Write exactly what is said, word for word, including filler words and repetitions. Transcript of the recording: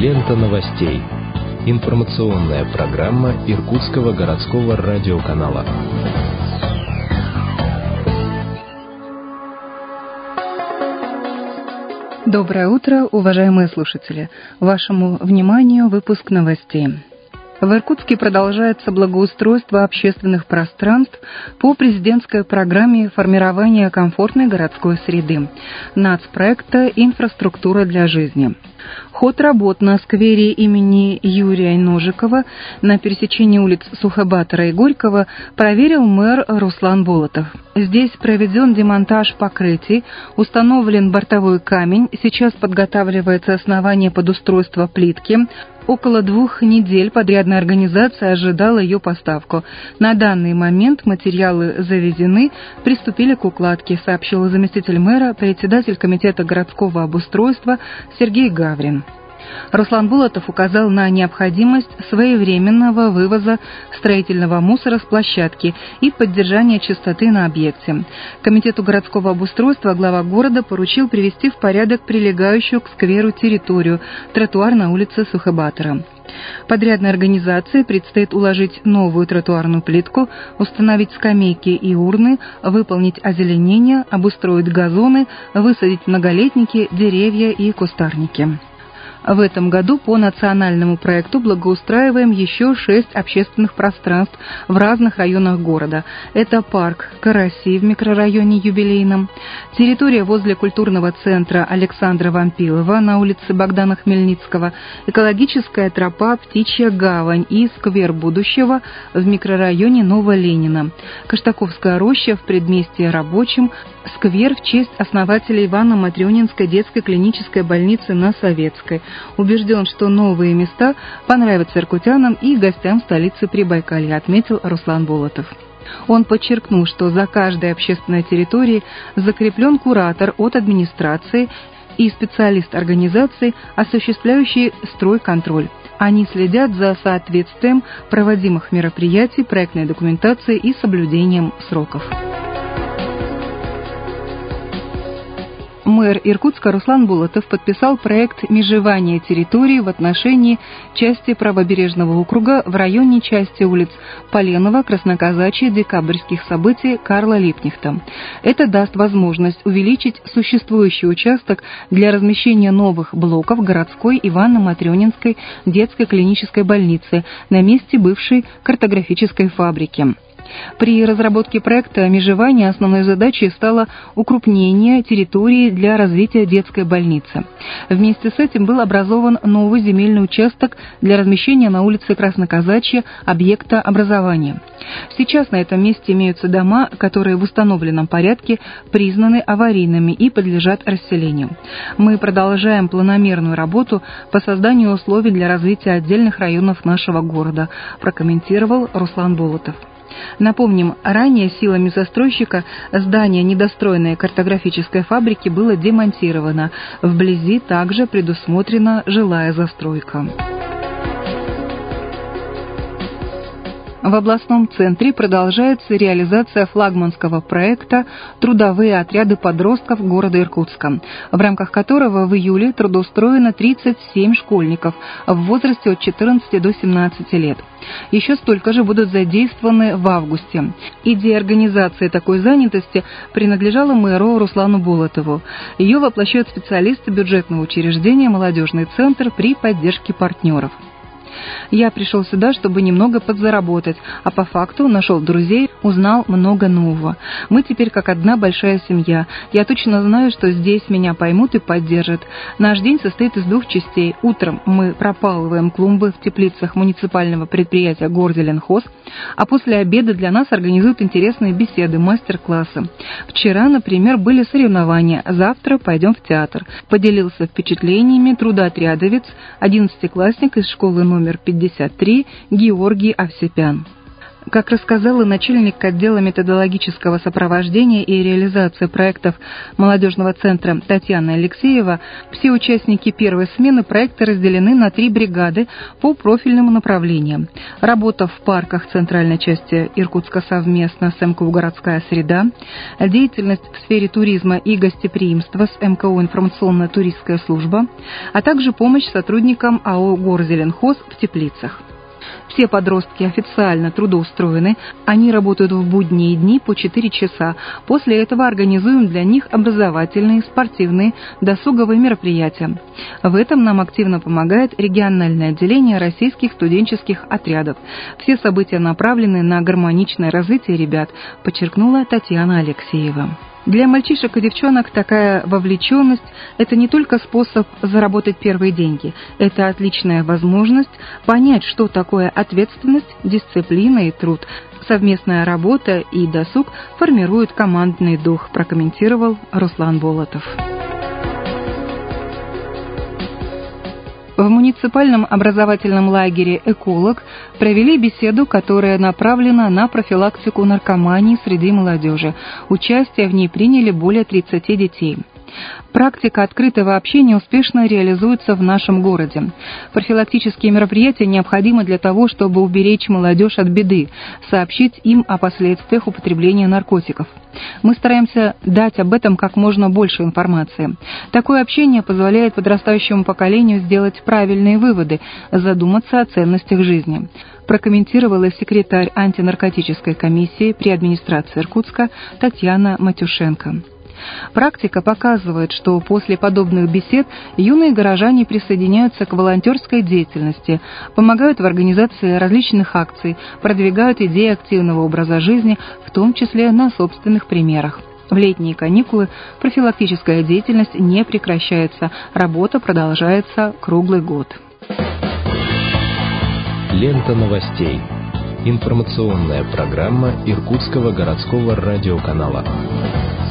Лента новостей. Информационная программа Иркутского городского радиоканала. Доброе утро, уважаемые слушатели. Вашему вниманию выпуск новостей. В Иркутске продолжается благоустройство общественных пространств по президентской программе формирования комфортной городской среды нацпроекта «Инфраструктура для жизни». Ход работ на сквере имени Юрия Ножикова на пересечении улиц Сухобатора и Горького проверил мэр Руслан Болотов. Здесь проведен демонтаж покрытий, установлен бортовой камень, сейчас подготавливается основание под устройство плитки. Около двух недель подрядная организация ожидала ее поставку. На данный момент материалы завезены, приступили к укладке, сообщил заместитель мэра, председатель комитета городского обустройства Сергей Гаврин. Руслан Болотов указал на необходимость своевременного вывоза строительного мусора с площадки и поддержания чистоты на объекте. Комитету городского обустройства глава города поручил привести в порядок прилегающую к скверу территорию, тротуар на улице Сухобатора. Подрядной организации предстоит уложить новую тротуарную плитку, установить скамейки и урны, выполнить озеленение, обустроить газоны, высадить многолетники, деревья и кустарники. В этом году по национальному проекту благоустраиваем еще шесть общественных пространств в разных районах города. Это парк Караси в микрорайоне Юбилейном, территория возле культурного центра Александра Вампилова на улице Богдана Хмельницкого, экологическая тропа Птичья гавань и сквер будущего в микрорайоне Новоленина, Каштаковская роща в предместье Рабочем, сквер в честь основателя Ивано-Матрёнинской детской клинической больницы на Советской. Убежден, что новые места понравятся иркутянам и гостям столицы Прибайкалья, отметил Руслан Болотов. Он подчеркнул, что за каждой общественной территорией закреплен куратор от администрации и специалист организации, осуществляющий стройконтроль. Они следят за соответствием проводимых мероприятий, проектной документации и соблюдением сроков. Мэр Иркутска Руслан Болотов подписал проект межевания территории в отношении части правобережного округа в районе части улиц Поленова, Красноказачья, Декабрьских событий, Карла Липкнехта. Это даст возможность увеличить существующий участок для размещения новых блоков городской Ивано-Матрёнинской детской клинической больницы на месте бывшей картографической фабрики. При разработке проекта межевания основной задачей стало укрупнение территории для развития детской больницы. Вместе с этим был образован новый земельный участок для размещения на улице Красноказачья объекта образования. Сейчас на этом месте имеются дома, которые в установленном порядке признаны аварийными и подлежат расселению. Мы продолжаем планомерную работу по созданию условий для развития отдельных районов нашего города, прокомментировал Руслан Болотов. Напомним, ранее силами застройщика здание недостроенной картографической фабрики было демонтировано. Вблизи также предусмотрена жилая застройка. В областном центре продолжается реализация флагманского проекта «Трудовые отряды подростков города Иркутска», в рамках которого в июле трудоустроено тридцать семь школьников в возрасте от четырнадцати до семнадцати лет. Еще столько же будут задействованы в августе. Идея организации такой занятости принадлежала мэру Руслану Болотову. Ее воплощают специалисты бюджетного учреждения «Молодежный центр» при поддержке партнеров. Я пришел сюда, чтобы немного подзаработать, а по факту нашел друзей, узнал много нового. Мы теперь как одна большая семья. Я точно знаю, что здесь меня поймут и поддержат. Наш день состоит из двух частей. Утром мы пропалываем клумбы в теплицах муниципального предприятия «Горзеленхоз», а после обеда для нас организуют интересные беседы, мастер-классы. Вчера, например, были соревнования, завтра пойдем в театр. Поделился впечатлениями трудоотрядовец, одиннадцатиклассник из школы номер пятьдесят три Георгий Овсепян. Как рассказала начальник отдела методологического сопровождения и реализации проектов молодежного центра Татьяна Алексеева, все участники первой смены проекта разделены на три бригады по профильным направлениям. Работа в парках центральной части Иркутска совместно с МКУ «Городская среда», деятельность в сфере туризма и гостеприимства с МКУ «Информационно-туристская служба», а также помощь сотрудникам АО «Горзеленхоз» в теплицах. Все подростки официально трудоустроены, они работают в будние дни по четыре часа. После этого организуем для них образовательные, спортивные, досуговые мероприятия. В этом нам активно помогает региональное отделение российских студенческих отрядов. Все события направлены на гармоничное развитие ребят, подчеркнула Татьяна Алексеева. Для мальчишек и девчонок такая вовлеченность – это не только способ заработать первые деньги, это отличная возможность понять, что такое ответственность, дисциплина и труд. Совместная работа и досуг формируют командный дух, прокомментировал Руслан Болотов. В муниципальном образовательном лагере «Эколог» провели беседу, которая направлена на профилактику наркомании среди молодежи. Участие в ней приняли более тридцати детей. Практика открытого общения успешно реализуется в нашем городе. Профилактические мероприятия необходимы для того, чтобы уберечь молодежь от беды, сообщить им о последствиях употребления наркотиков. Мы стараемся дать об этом как можно больше информации. Такое общение позволяет подрастающему поколению сделать правильные выводы, задуматься о ценностях жизни, прокомментировала секретарь антинаркотической комиссии при администрации Иркутска Татьяна Матюшенко. Практика показывает, что после подобных бесед юные горожане присоединяются к волонтерской деятельности, помогают в организации различных акций, продвигают идеи активного образа жизни, в том числе на собственных примерах. В летние каникулы профилактическая деятельность не прекращается, работа продолжается круглый год. Лента новостей. Информационная программа Иркутского городского радиоканала.